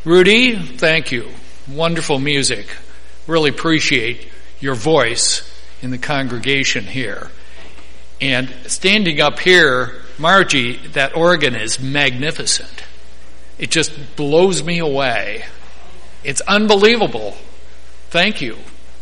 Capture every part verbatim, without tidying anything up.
Rudy, thank you. Wonderful music. Really appreciate your voice in the congregation here. And standing up here, Margie, that organ is magnificent. It just blows me away. It's unbelievable. Thank you.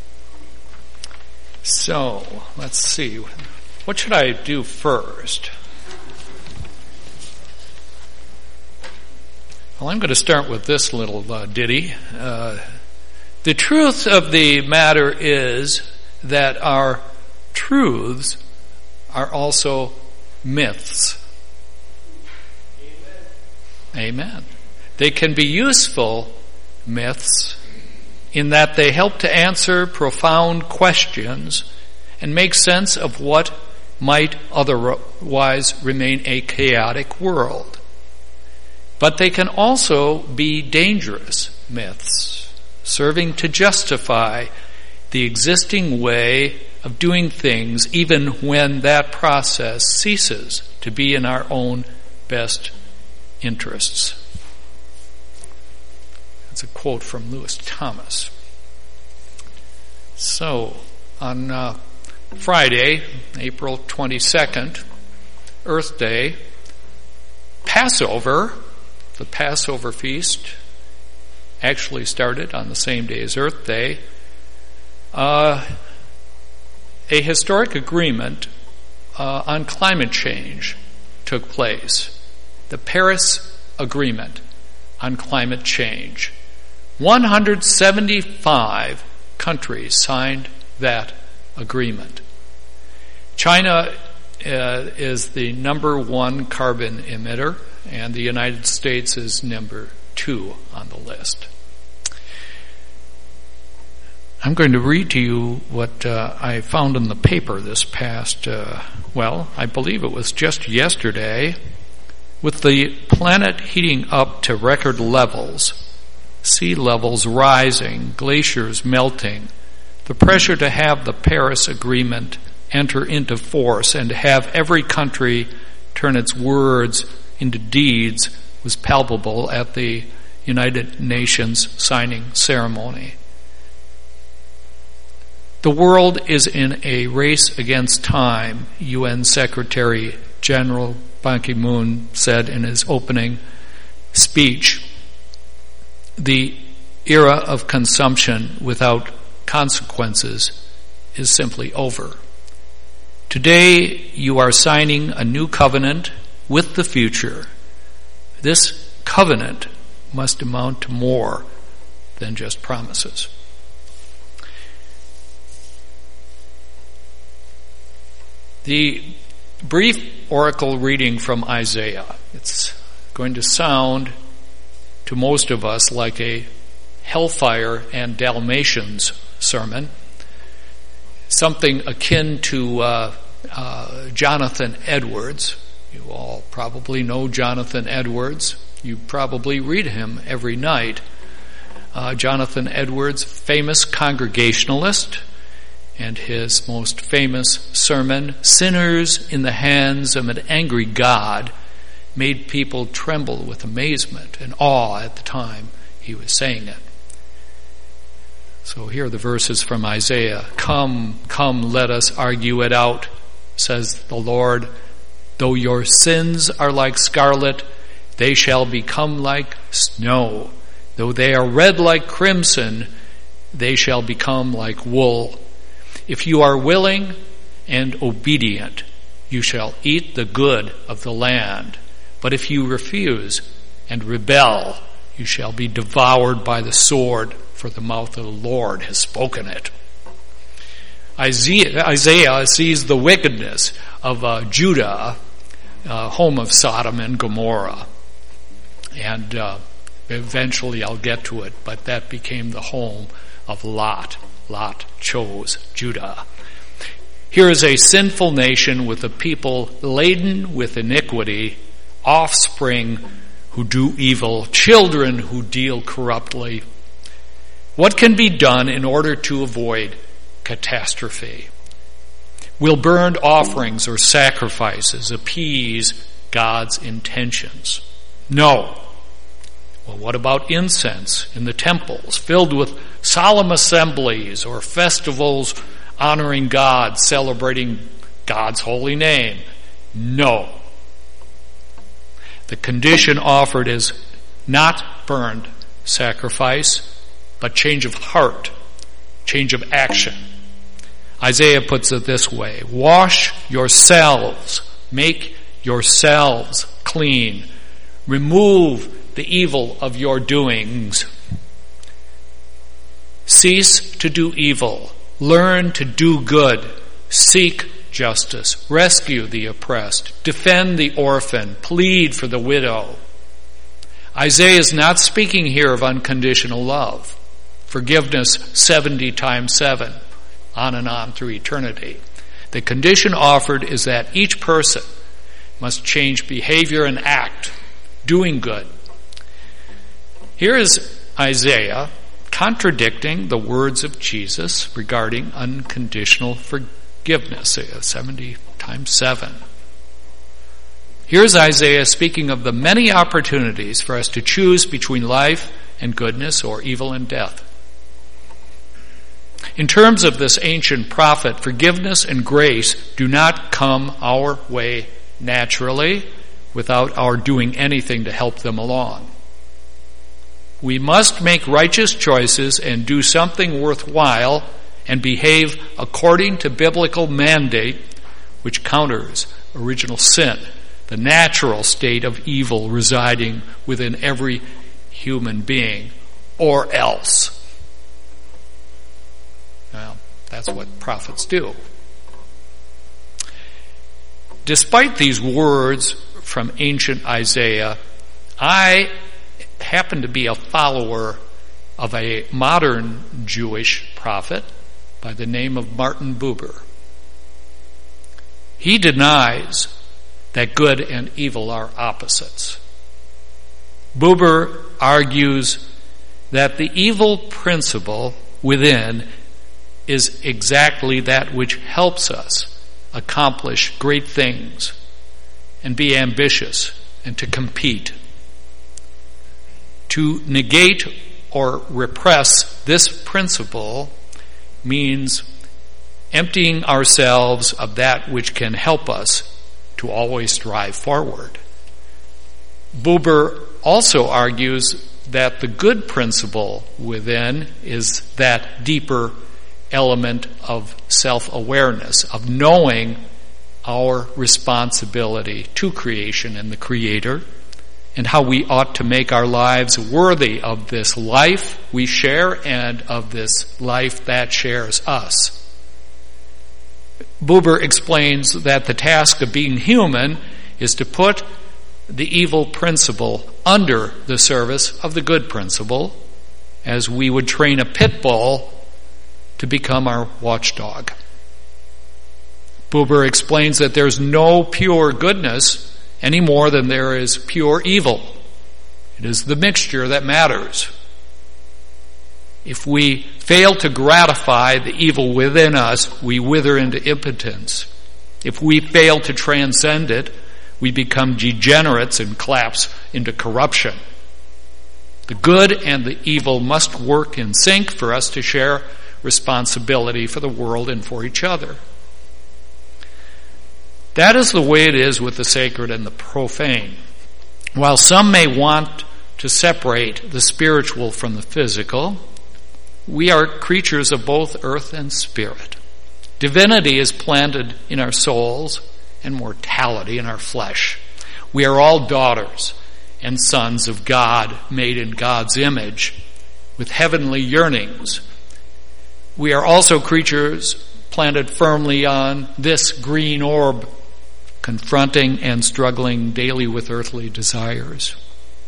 So, let's see. What should I do first? Well, I'm going to start with this little uh, ditty. Uh, the truth of the matter is that our truths are also myths. Amen. Amen. They can be useful myths in that they help to answer profound questions and make sense of what might otherwise remain a chaotic world. But they can also be dangerous myths, serving to justify the existing way of doing things even when that process ceases to be in our own best interests. That's a quote from Lewis Thomas. So, on uh, Friday, April twenty-second, Earth Day, Passover, the Passover feast, actually started on the same day as Earth Day. Uh, a historic agreement uh, on climate change took place. The Paris Agreement on Climate Change. one hundred seventy-five countries signed that agreement. China uh, is the number one carbon emitter, and the United States is number two on the list. I'm going to read to you what uh, I found in the paper this past, uh, well, I believe it was just yesterday. With the planet heating up to record levels, sea levels rising, glaciers melting, the pressure to have the Paris Agreement enter into force and to have every country turn its words into deeds was palpable at the United Nations signing ceremony. The world is in a race against time, U N Secretary General Ban Ki-moon said in his opening speech. The era of consumption without consequences is simply over. Today you are signing a new covenant with the future. This covenant must amount to more than just promises. The brief oracle reading from Isaiah. It's going to sound to most of us like a Hellfire and Dalmatians sermon, something akin to uh, uh, Jonathan Edwards. You all probably know Jonathan Edwards. You probably read him every night. Uh, Jonathan Edwards, famous Congregationalist, and his most famous sermon, Sinners in the Hands of an Angry God, made people tremble with amazement and awe at the time he was saying it. So here are the verses from Isaiah. Come, come, let us argue it out, says the Lord. Though your sins are like scarlet, they shall become like snow. Though they are red like crimson, they shall become like wool. If you are willing and obedient, you shall eat the good of the land. But if you refuse and rebel, you shall be devoured by the sword, for the mouth of the Lord has spoken it. Isaiah, Isaiah sees the wickedness of uh, Judah, uh, home of Sodom and Gomorrah. And uh, eventually I'll get to it, but that became the home of Lot. Lot chose Judah. Here is a sinful nation with a people laden with iniquity, offspring who do evil, children who deal corruptly. What can be done in order to avoid catastrophe? Will burned offerings or sacrifices appease God's intentions? No. Well, what about incense in the temples, filled with solemn assemblies or festivals honoring God, celebrating God's holy name? No. The condition offered is not burned sacrifice, but change of heart, change of action. Isaiah puts it this way: wash yourselves, make yourselves clean, remove the evil of your doings. Cease to do evil, learn to do good, seek justice, rescue the oppressed, defend the orphan, plead for the widow. Isaiah is not speaking here of unconditional love, forgiveness seventy times seven, on and on through eternity. The condition offered is that each person must change behavior and act, doing good. Here is Isaiah contradicting the words of Jesus regarding unconditional forgiveness, seventy times seven. Here's Isaiah speaking of the many opportunities for us to choose between life and goodness or evil and death. In terms of this ancient prophet, forgiveness and grace do not come our way naturally without our doing anything to help them along. We must make righteous choices and do something worthwhile and behave according to biblical mandate, which counters original sin, the natural state of evil residing within every human being, or else. Well, that's what prophets do. Despite these words from ancient Isaiah, I happen to be a follower of a modern Jewish prophet by the name of Martin Buber. He denies that good and evil are opposites. Buber argues that the evil principle within is exactly that which helps us accomplish great things and be ambitious and to compete. To negate or repress this principle means emptying ourselves of that which can help us to always strive forward. Buber also argues that the good principle within is that deeper element of self-awareness, of knowing our responsibility to creation and the Creator, and how we ought to make our lives worthy of this life we share and of this life that shares us. Buber explains that the task of being human is to put the evil principle under the service of the good principle, as we would train a pit bull to become our watchdog. Buber explains that there's no pure goodness any more than there is pure evil. It is the mixture that matters. If we fail to gratify the evil within us, we wither into impotence. If we fail to transcend it, we become degenerates and collapse into corruption. The good and the evil must work in sync for us to share responsibility for the world and for each other. That is the way it is with the sacred and the profane. While some may want to separate the spiritual from the physical, we are creatures of both earth and spirit. Divinity is planted in our souls and mortality in our flesh. We are all daughters and sons of God, made in God's image, with heavenly yearnings. We are also creatures planted firmly on this green orb, confronting and struggling daily with earthly desires.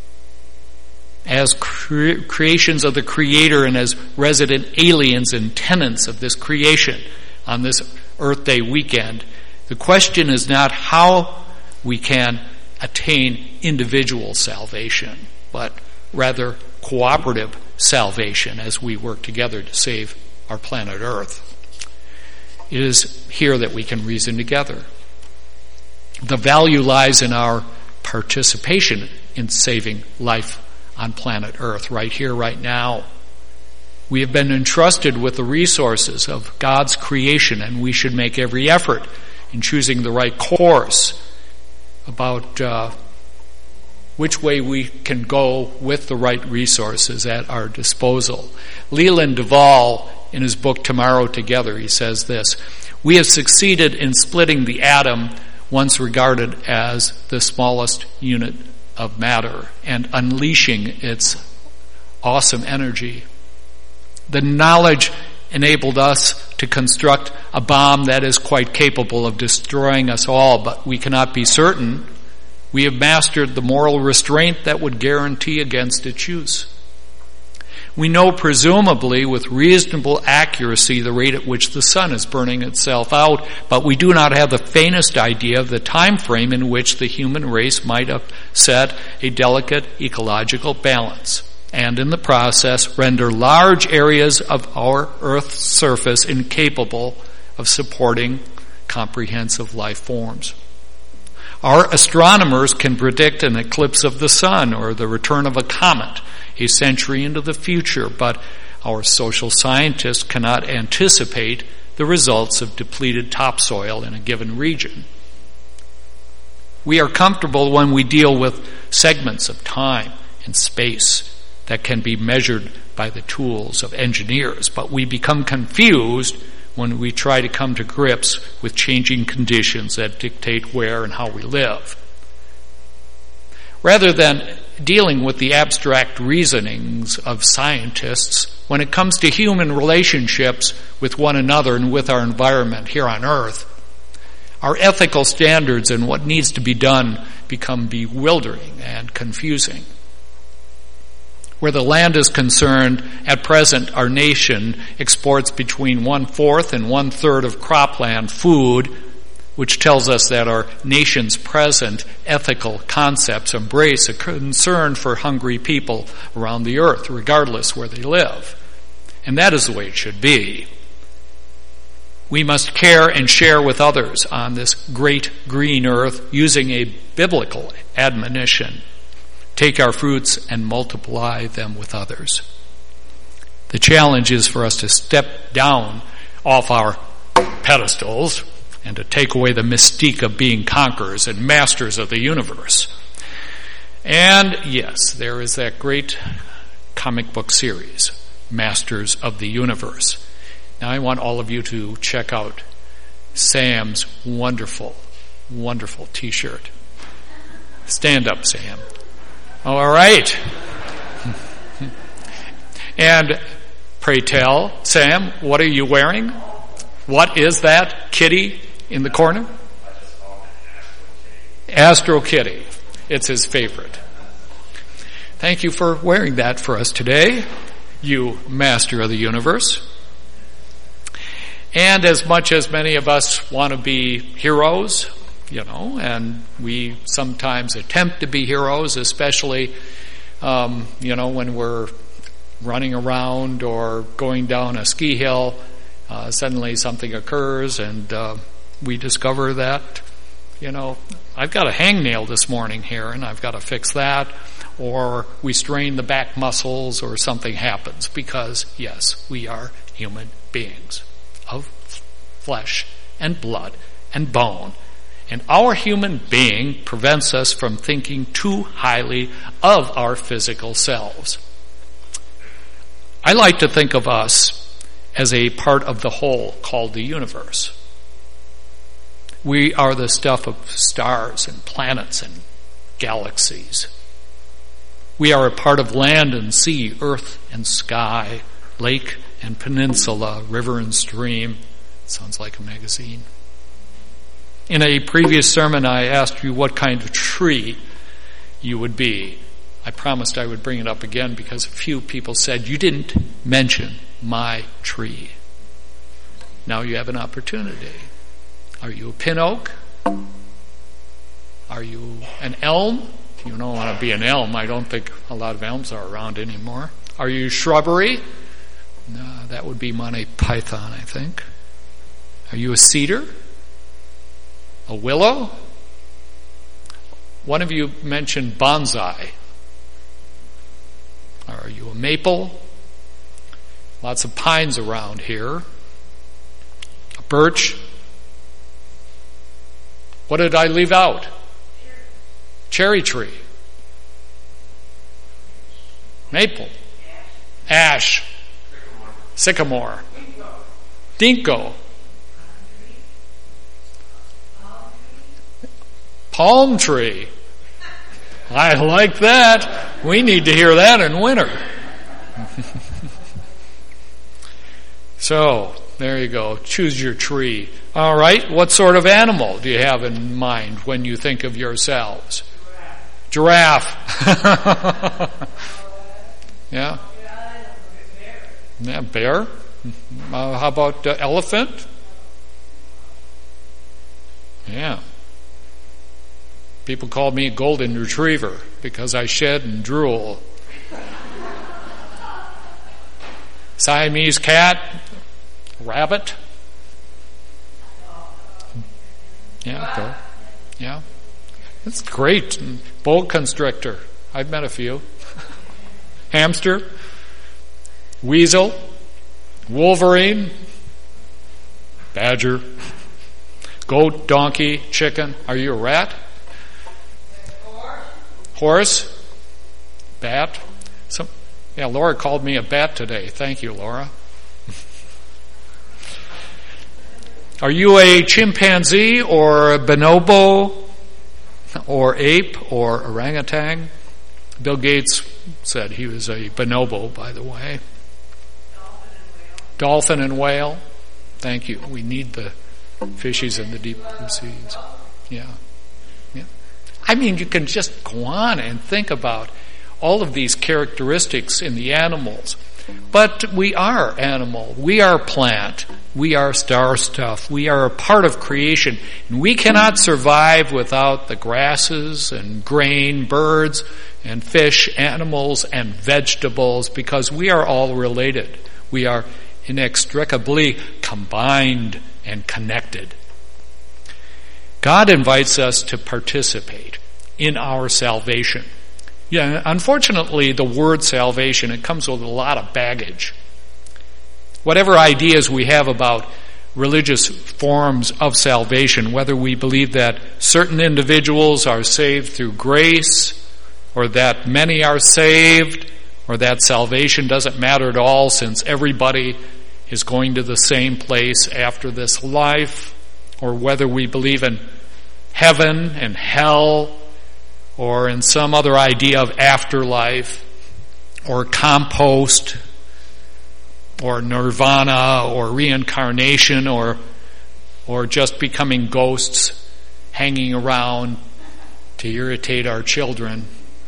As cre- creations of the Creator and as resident aliens and tenants of this creation on this Earth Day weekend, the question is not how we can attain individual salvation, but rather cooperative salvation as we work together to save our planet Earth. It is here that we can reason together. The value lies in our participation in saving life on planet Earth, right here, right now. We have been entrusted with the resources of God's creation, and we should make every effort in choosing the right course about uh, which way we can go with the right resources at our disposal. Leland Duvall, in his book Tomorrow Together, he says this: "We have succeeded in splitting the atom, once regarded as the smallest unit of matter, and unleashing its awesome energy. The knowledge enabled us to construct a bomb that is quite capable of destroying us all, but we cannot be certain we have mastered the moral restraint that would guarantee against its use. We know presumably with reasonable accuracy the rate at which the sun is burning itself out, but we do not have the faintest idea of the time frame in which the human race might upset a delicate ecological balance, and in the process render large areas of our Earth's surface incapable of supporting comprehensive life forms. Our astronomers can predict an eclipse of the sun or the return of a comet a century into the future, but our social scientists cannot anticipate the results of depleted topsoil in a given region. We are comfortable when we deal with segments of time and space that can be measured by the tools of engineers, but we become confused when we try to come to grips with changing conditions that dictate where and how we live. Rather than dealing with the abstract reasonings of scientists, when it comes to human relationships with one another and with our environment here on Earth, our ethical standards and what needs to be done become bewildering and confusing. Where the land is concerned, at present our nation exports between one-fourth and one-third of cropland food, which tells us that our nation's present ethical concepts embrace a concern for hungry people around the earth, regardless where they live. And that is the way it should be. We must care and share with others on this great green earth using a biblical admonition: take our fruits and multiply them with others. The challenge is for us to step down off our pedestals and to take away the mystique of being conquerors and masters of the universe. And yes, there is that great comic book series, Masters of the Universe. Now I want all of you to check out Sam's wonderful, wonderful t-shirt. Stand up, Sam. All right. And pray tell, Sam, what are you wearing? What is that kitty in the corner? Astro Kitty. It's his favorite. Thank you for wearing that for us today, you master of the universe. And as much as many of us want to be heroes, you know, and we sometimes attempt to be heroes, especially, um, you know, when we're running around or going down a ski hill, uh, suddenly something occurs and uh, we discover that, you know, I've got a hangnail this morning here and I've got to fix that, or we strain the back muscles or something happens, because, yes, we are human beings of flesh and blood and bone. And our human being prevents us from thinking too highly of our physical selves. I like to think of us as a part of the whole called the universe. We are the stuff of stars and planets and galaxies. We are a part of land and sea, earth and sky, lake and peninsula, river and stream. Sounds like a magazine. In a previous sermon, I asked you what kind of tree you would be. I promised I would bring it up again because a few people said, you didn't mention my tree. Now you have an opportunity. Are you a pin oak? Are you an elm? You don't want to be an elm. I don't think a lot of elms are around anymore. Are you shrubbery? No, that would be Monty Python, I think. Are you a cedar? A willow? One of you mentioned bonsai. Are you a maple? Lots of pines around here. A birch. What did I leave out? Cherry tree. Maple. Ash. Sycamore. Dinko. Palm tree. I like that. We need to hear that in winter. So, there you go. Choose your tree. All right. What sort of animal do you have in mind when you think of yourselves? Giraffe. Yeah. Yeah, bear. Uh, how about uh, elephant? Yeah. People call me golden retriever because I shed and drool. Siamese cat, rabbit. Yeah, go. Yeah. That's great. Boa constrictor. I've met a few. Hamster. Weasel. Wolverine. Badger. Goat, donkey, chicken. Are you a rat? Horse. Bat. Some, yeah, Laura called me a bat today. Thank you, Laura. Are you a chimpanzee or a bonobo or ape or orangutan? Bill Gates said he was a bonobo, by the way. Dolphin and whale. Dolphin and whale. Thank you. We need the fishies in the deep blue seas. Yeah. Yeah. I mean, you can just go on and think about all of these characteristics in the animals. But we are animal. We are plant. We are star stuff. We are a part of creation. And we cannot survive without the grasses and grain, birds and fish, animals and vegetables, because we are all related. We are inextricably combined and connected. God invites us to participate in our salvation. Yeah, unfortunately, the word salvation, it comes with a lot of baggage. Whatever ideas we have about religious forms of salvation, whether we believe that certain individuals are saved through grace, or that many are saved, or that salvation doesn't matter at all since everybody is going to the same place after this life, or whether we believe in heaven and hell, or in some other idea of afterlife, or compost, or nirvana, or reincarnation, or or just becoming ghosts hanging around to irritate our children.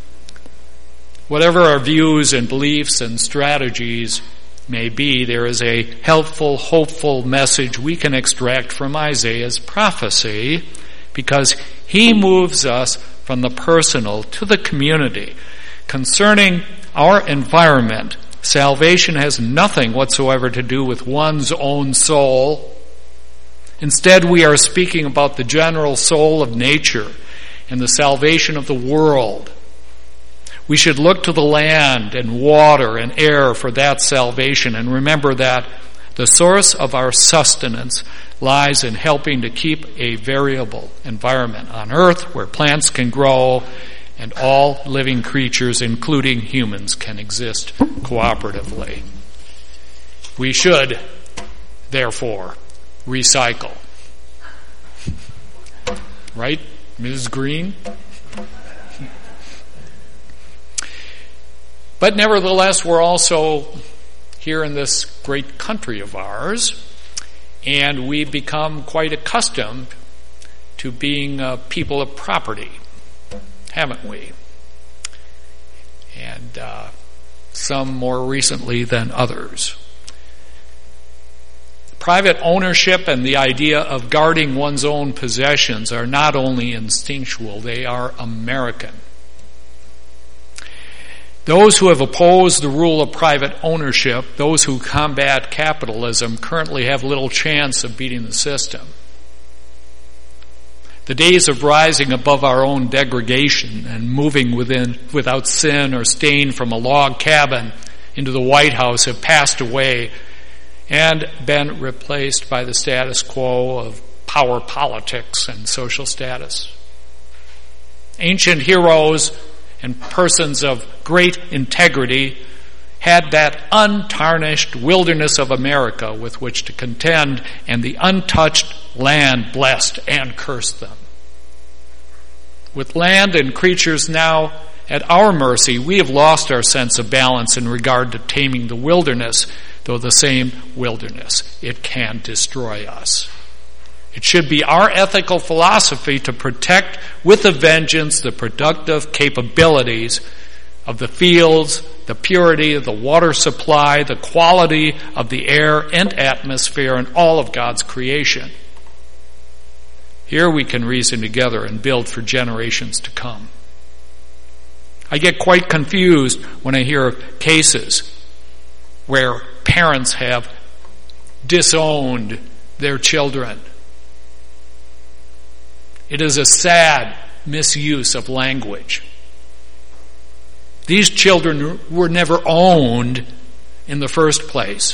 Whatever our views and beliefs and strategies may be, there is a helpful, hopeful message we can extract from Isaiah's prophecy, because he moves us from the personal to the community. Concerning our environment, salvation has nothing whatsoever to do with one's own soul. Instead, we are speaking about the general soul of nature and the salvation of the world. We should look to the land and water and air for that salvation, and remember that the source of our sustenance lies in helping to keep a variable environment on earth where plants can grow and all living creatures, including humans, can exist cooperatively. We should, therefore, recycle. Right, Miz Green? But nevertheless, we're also here in this great country of ours, and we've become quite accustomed to being uh, people of property, haven't we? And uh, some more recently than others. Private ownership and the idea of guarding one's own possessions are not only instinctual, they are American. Those who have opposed the rule of private ownership, those who combat capitalism, currently have little chance of beating the system. The days of rising above our own degradation and moving within without sin or stain from a log cabin into the White House have passed away and been replaced by the status quo of power politics and social status. Ancient heroes and persons of great integrity had that untarnished wilderness of America with which to contend, and the untouched land blessed and cursed them. With land and creatures now at our mercy, we have lost our sense of balance in regard to taming the wilderness, though the same wilderness, it can destroy us. It should be our ethical philosophy to protect with a vengeance the productive capabilities of the fields, the purity of the water supply, the quality of the air and atmosphere, and all of God's creation. Here we can reason together and build for generations to come. I get quite confused when I hear of cases where parents have disowned their children. It is a sad misuse of language. These children were never owned in the first place.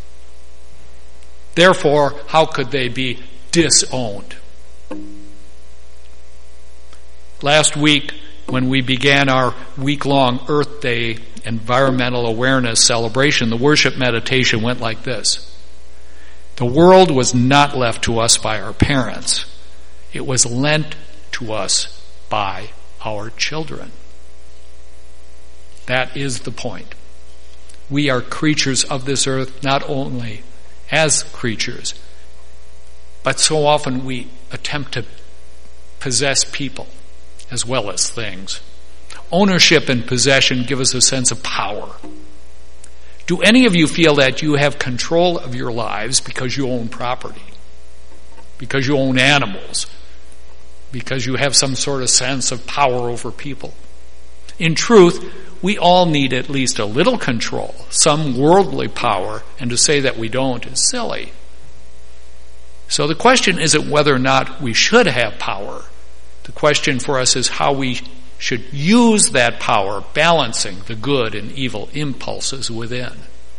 Therefore, how could they be disowned? Last week, when we began our week-long Earth Day environmental awareness celebration, the worship meditation went like this. The world was not left to us by our parents. It was lent to us by our children. That is the point. We are creatures of this earth not only as creatures, but so often we attempt to possess people as well as things. Ownership and possession give us a sense of power. Do any of you feel that you have control of your lives because you own property, because you own animals, because you have some sort of sense of power over people? In truth, we all need at least a little control, some worldly power, and to say that we don't is silly. So the question isn't whether or not we should have power. The question for us is how we should use that power, balancing the good and evil impulses within.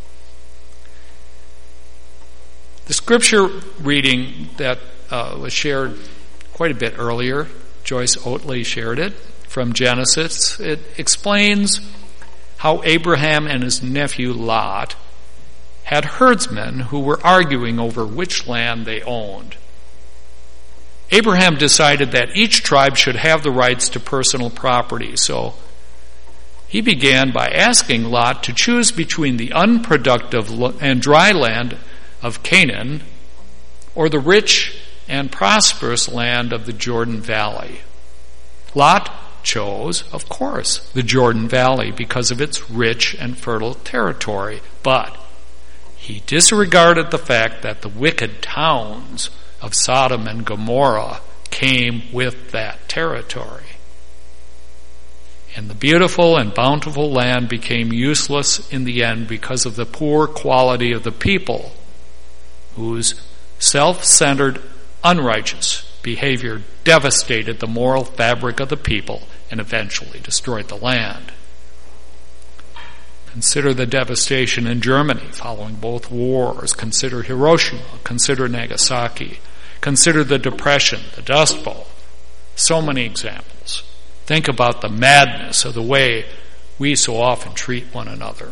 The scripture reading that uh, was shared quite a bit earlier, Joyce Oatley shared it, from Genesis. It explains how Abraham and his nephew Lot had herdsmen who were arguing over which land they owned. Abraham decided that each tribe should have the rights to personal property, so he began by asking Lot to choose between the unproductive and dry land of Canaan or the rich and prosperous land of the Jordan Valley. Lot chose, of course, the Jordan Valley because of its rich and fertile territory, but he disregarded the fact that the wicked towns of Sodom and Gomorrah came with that territory. And the beautiful and bountiful land became useless in the end because of the poor quality of the people, whose self-centered, unrighteous behavior devastated the moral fabric of the people and eventually destroyed the land. Consider the devastation in Germany following both wars. Consider Hiroshima. Consider Nagasaki. Consider the Depression, the Dust Bowl. So many examples. Think about the madness of the way we so often treat one another.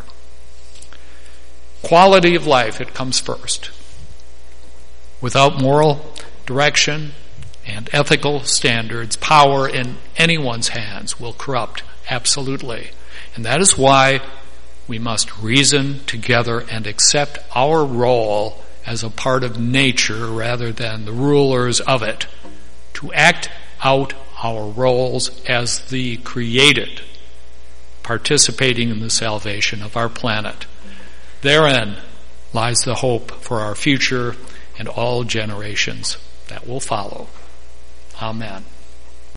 Quality of life, it comes first. Without moral direction and ethical standards, power in anyone's hands will corrupt absolutely. And that is why we must reason together and accept our role as a part of nature rather than the rulers of it, to act out our roles as the created, participating in the salvation of our planet. Therein lies the hope for our future and all generations that will follow. Amen.